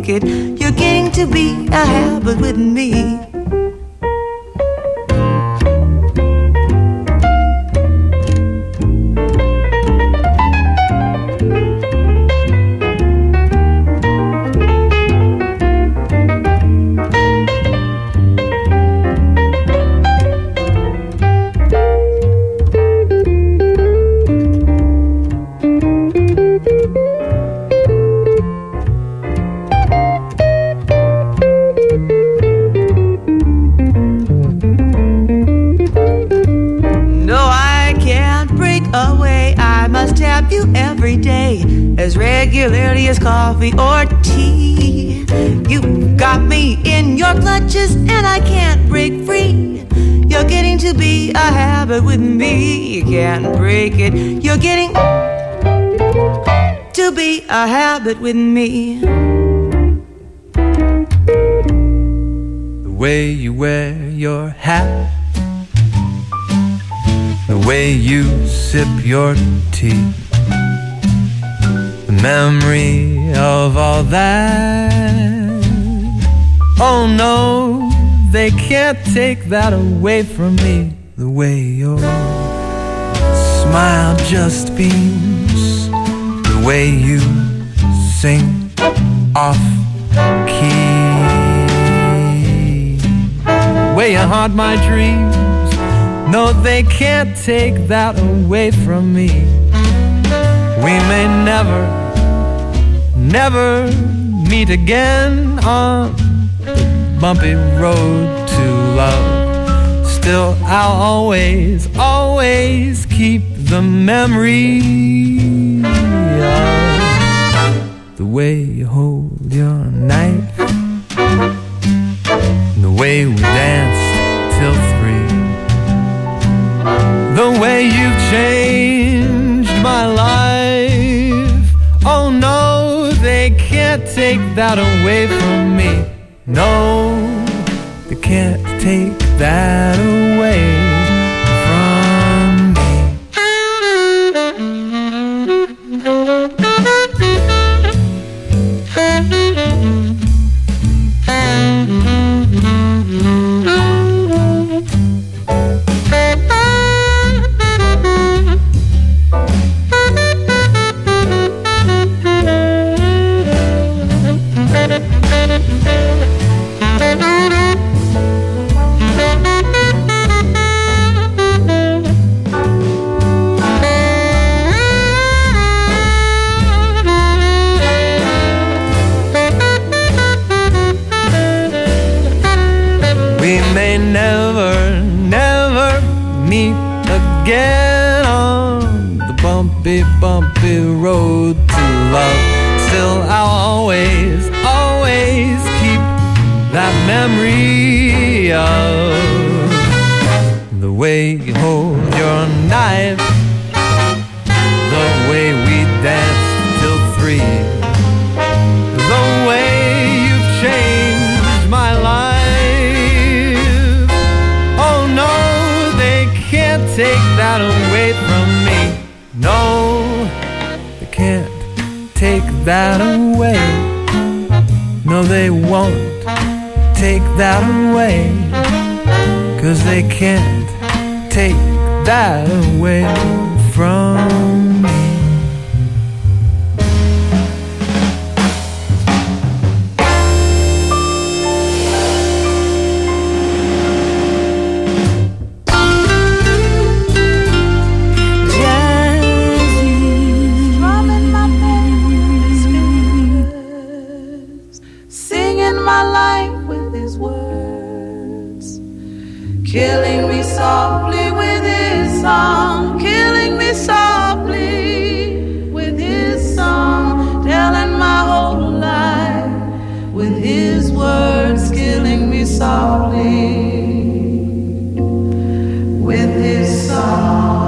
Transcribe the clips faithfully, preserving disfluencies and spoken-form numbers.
break it. You're getting to be a habit with me. As regularly as coffee or tea. You got me in your clutches and I can't break free. You're getting to be a habit with me. You can't break it. You're getting to be a habit with me. The way you wear your hat, the way you sip your tea, memory of all that. Oh no, they can't take that away from me. The way your smile just beams, the way you sing off key, the way you haunt my dreams. No, they can't take that away from me. We may never never meet again on the bumpy road to love. Still, I'll always, always keep the memory of the way you hold your knife, the way we danced till three, the way you've changed my life. Oh no, they can't take that away from me. No, they can't take that away from me. Bumpy road to love. Still, I'll always, always keep that memory of the way you hold your knife, the way we danced till three, the way you've changed my life. Oh no, they can't take that away from me. No, they can't take that away. No, they won't take that away, 'cause they can't take that away from me. Killing me softly with his song, killing me softly with his song, telling my whole life with his words, killing me softly with his song.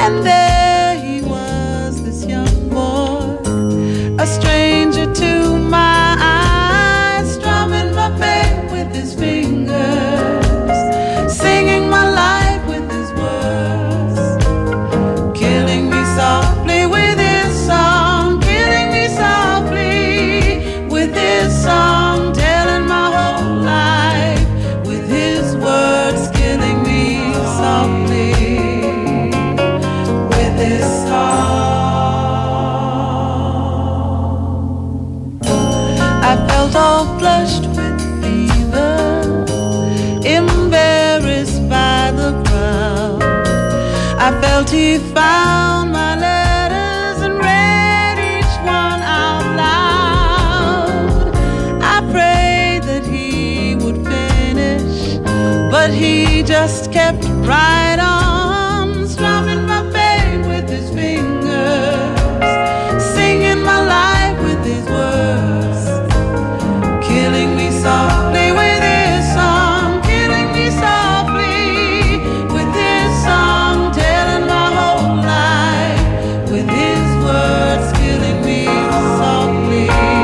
And there he was, this young boy, a stranger to my eyes, strumming my pain with his fingers, singing my life with his words, killing me softly with his song, killing me softly with his song, telling my whole life with his words, killing me softly with his song. I felt all flushed with fever, embarrassed by the crowd. I felt he found my letters and read each one out loud. I prayed that he would finish, but he just kept right on, strumming my pain with his fingers, singing my life with his words, killing me softly with his song, killing me softly with his song, telling my whole life with his words, killing me softly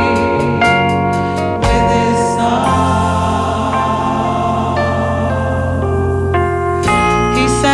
with his song. He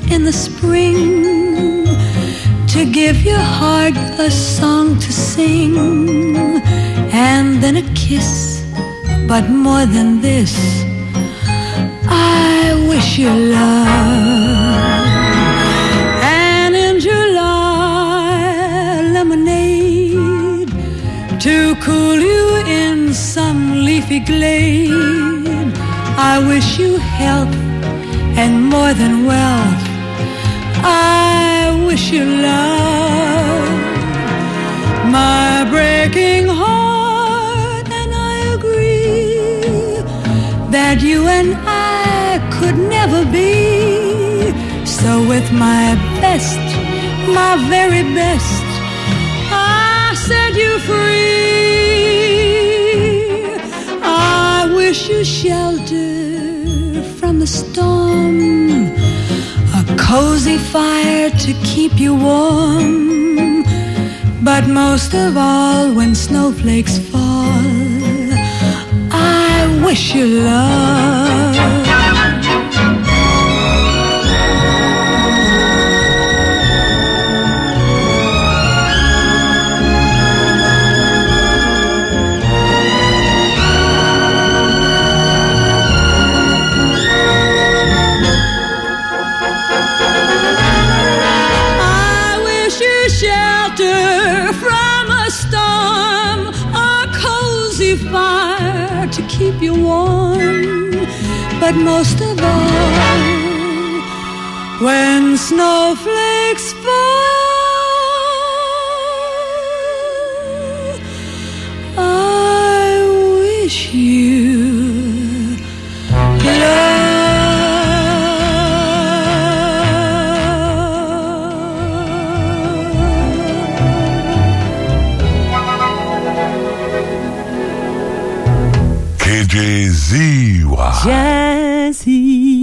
in the spring, to give your heart a song to sing, and then a kiss, but more than this, I wish you love. And in July, lemonade to cool you in some leafy glade. I wish you health and more than wealth. I wish you love. My breaking heart and I agree that you and I could never be. So with my best, my very best, I set you free. I wish you shelter from the storm, a cozy fire to keep you warm, but most of all when snowflakes fall, I wish you love. To keep you warm, but most of all, when snowflakes fall, I wish you love. Jazzy-wa. Jazzy.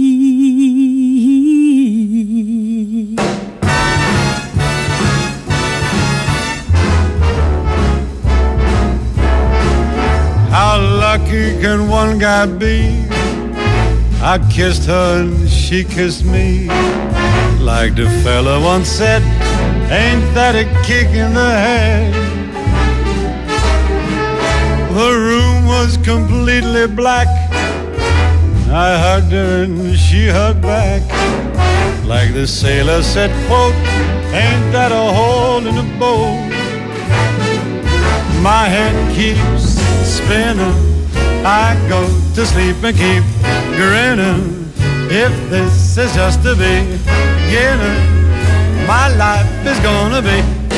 How lucky can one guy be? I kissed her and she kissed me. Like the fella once said, ain't that a kick in the head? The room was completely black. I hugged her and she hugged back. Like the sailor said, quote, ain't that a hole in the boat? My head keeps spinning. I go to sleep and keep grinning. If this is just the beginning, my life is gonna be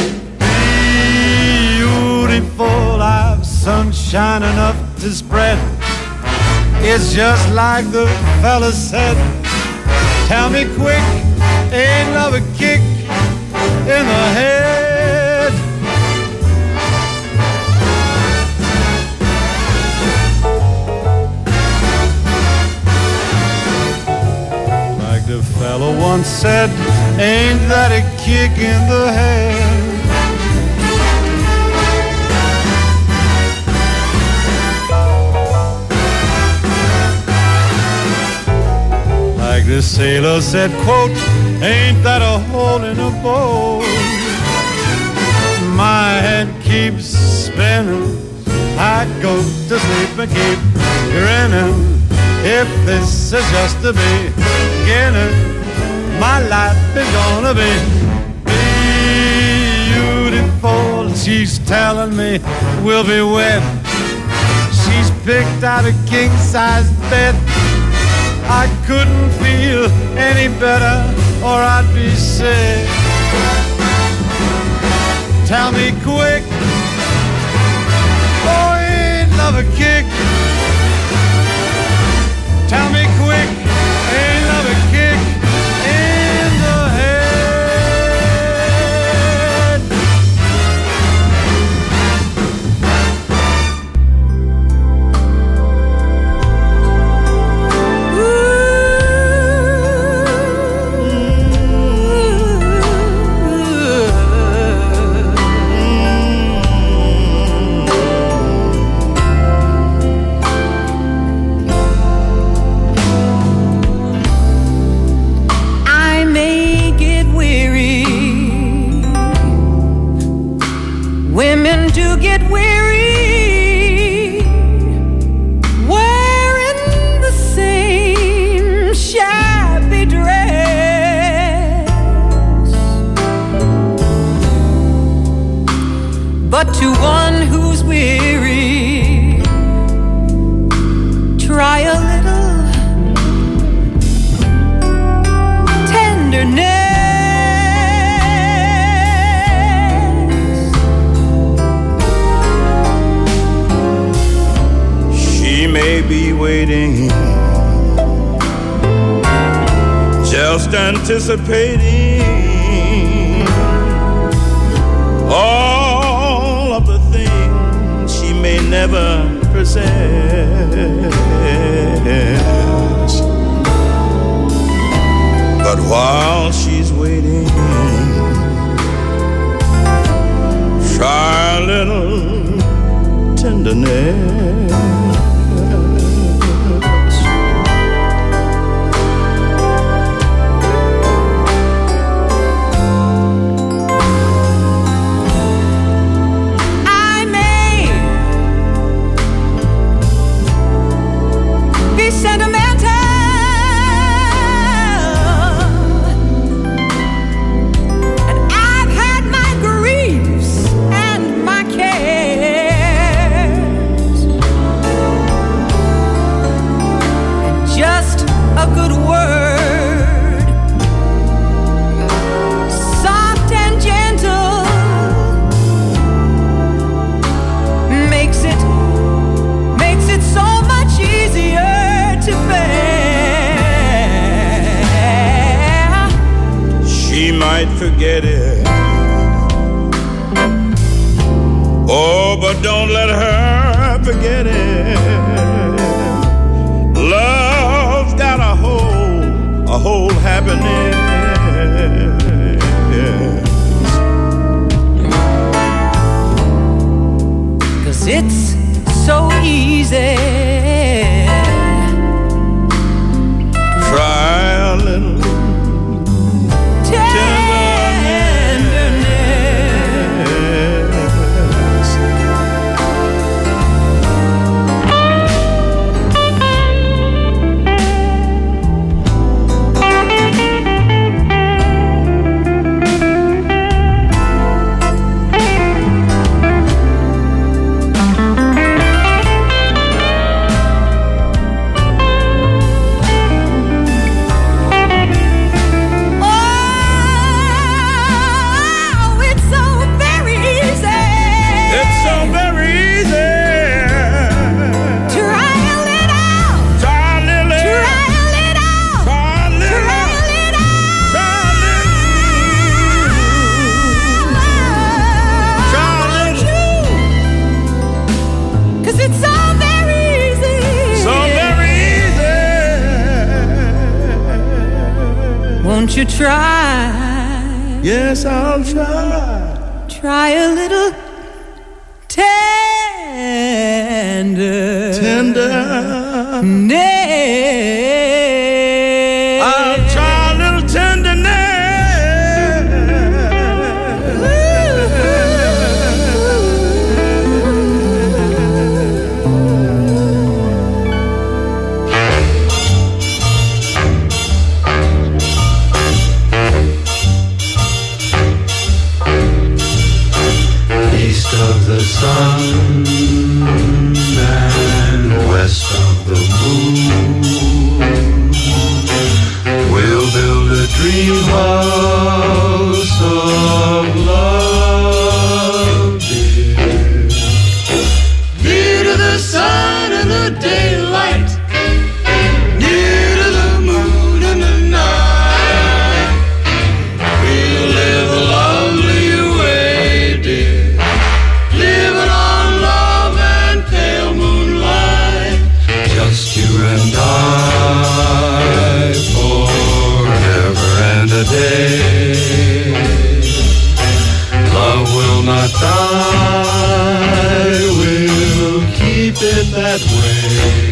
beautiful. I've sunshine enough to spread. It's just like the fella said. Tell me quick, ain't love a kick in the head? Like the fella once said, ain't that a kick in the head? Like the sailor said, quote, ain't that a hole in a boat? My head keeps spinning. I go to sleep and keep grinning. If this is just the beginning, my life is gonna be beautiful. She's telling me we'll be wed. She's picked out a king-size bed. I couldn't feel any better or I'd be sick. Tell me quick, oh, ain't love a kick? Tell me quick, ain't love a kick in the head? But to one who's weary, try a little tenderness. She may be waiting, just anticipating all of the things she may never possess. But while she's waiting, try a little tenderness. Forget it. Oh, but don't let her forget it. Love's got a whole, a whole happiness. 'Cause it's so easy. Try a little you try? Yes, I'll try. Try a little tender, tender. I'll try a little tenderness. Of the sun and west of the moon, we'll build a dream house of love, dear. Near to the sun and the daylight, near to the moon and the night, we'll live a lovely way, dear. Living on love and pale moonlight, just you and I, forever and a day. Love will not die, we'll keep it that way.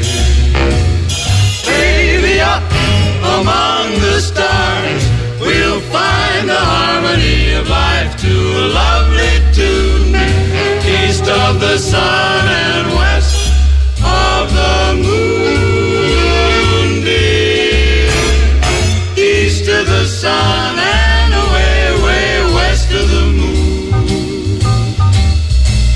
Baby, up among the stars, we'll find the harmony of life to a lovely tune. East of the sun and west of the moon, dear. East of the sun and away, away west of the moon.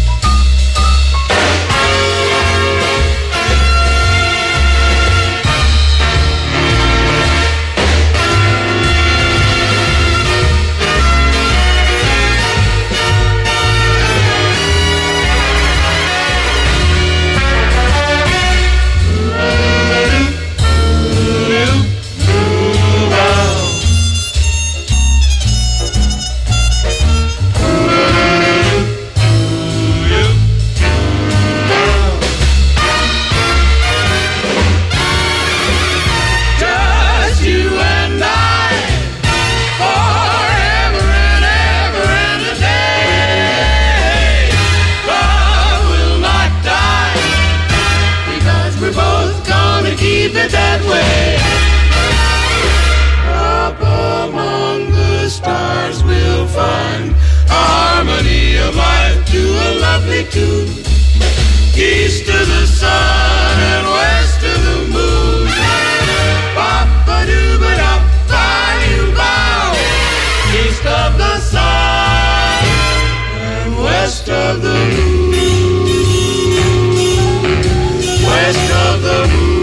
west of the moon, west of the moon,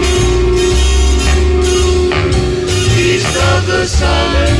east of the sun.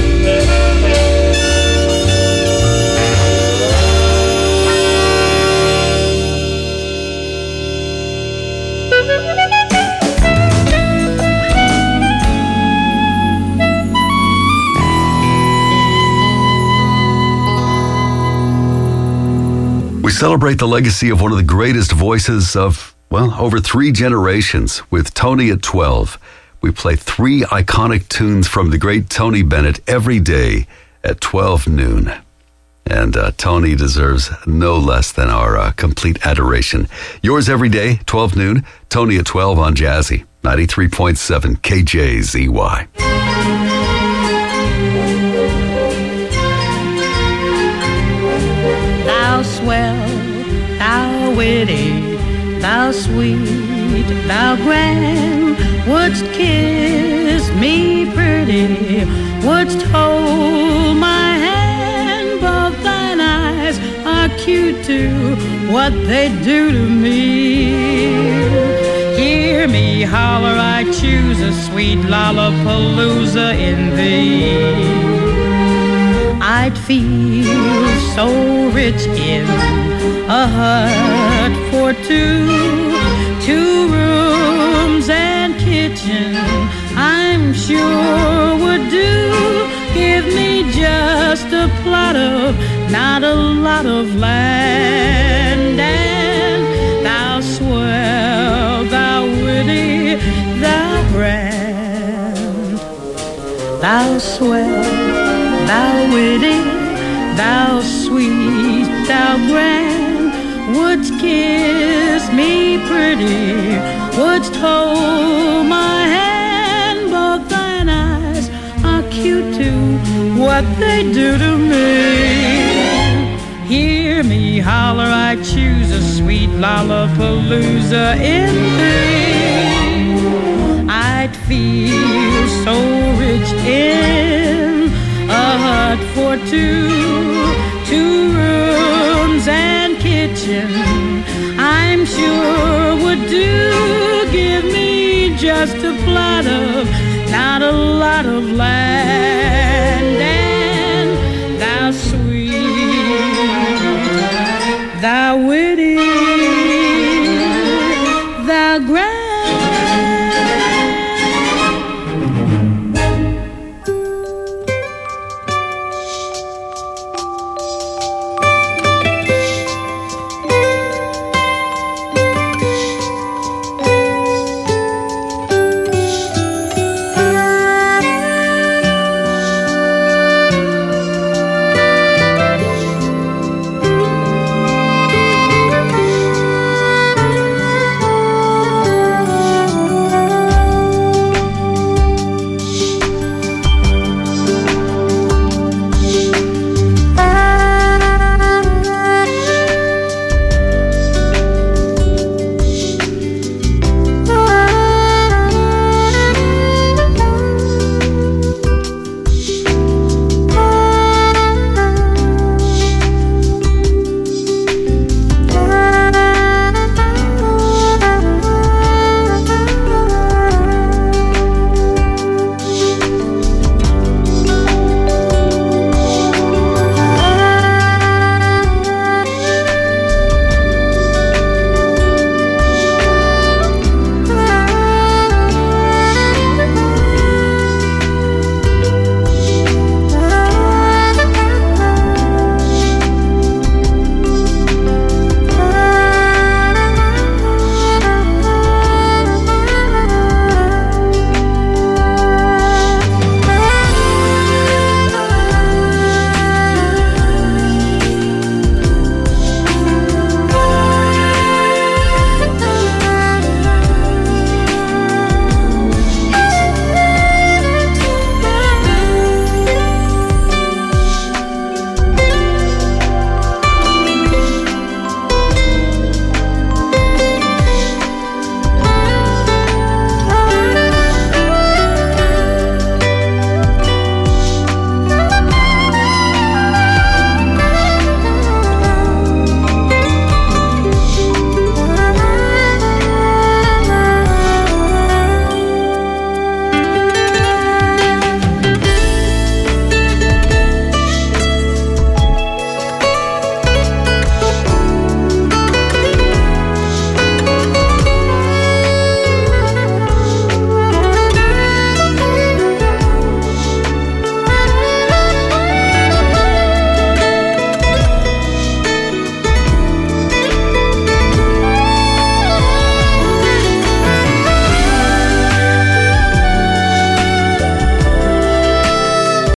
We celebrate the legacy of one of the greatest voices of, well, over three generations with Tony at twelve. We play three iconic tunes from the great Tony Bennett every day at twelve noon. And uh, Tony deserves no less than our uh, complete adoration. Yours every day, twelve noon, Tony at twelve on Jazzy, ninety-three point seven K J Z Y. Thou swell, thou witty, thou sweet, thou grand, wouldst kiss me pretty, wouldst hold my hand, both thine eyes are cute to what they do to me. Hear me holler, I choose a sweet lollapalooza in thee. I'd feel so rich in a hut for two, two rooms and kitchen, I'm sure would do. Give me just a plot of, not a lot of land, and thou swell, thou witty, thou grand, thou swell, thou witty, thou sweet, thou grand, wouldst kiss me pretty, wouldst hold my hand, both thine eyes are cute to what they do to me. Hear me holler, I choose a sweet lollapalooza in thee. I'd feel so rich in a hut for two, two rooms and kitchen, I'm sure would do. Give me just a plot of, not a lot of land.